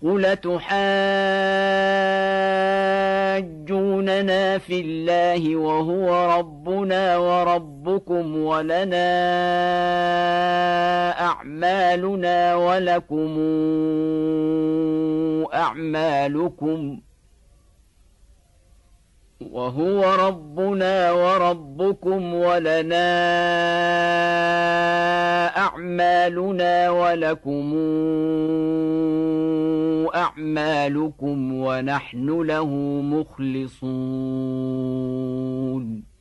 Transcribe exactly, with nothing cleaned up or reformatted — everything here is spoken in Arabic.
قل تحاجوننا في الله وهو ربنا وربكم ولنا أعمالنا ولكم أعمالكم وهو ربنا وربكم ولنا أعمالنا ولكم أعمالكم ونحن له مخلصون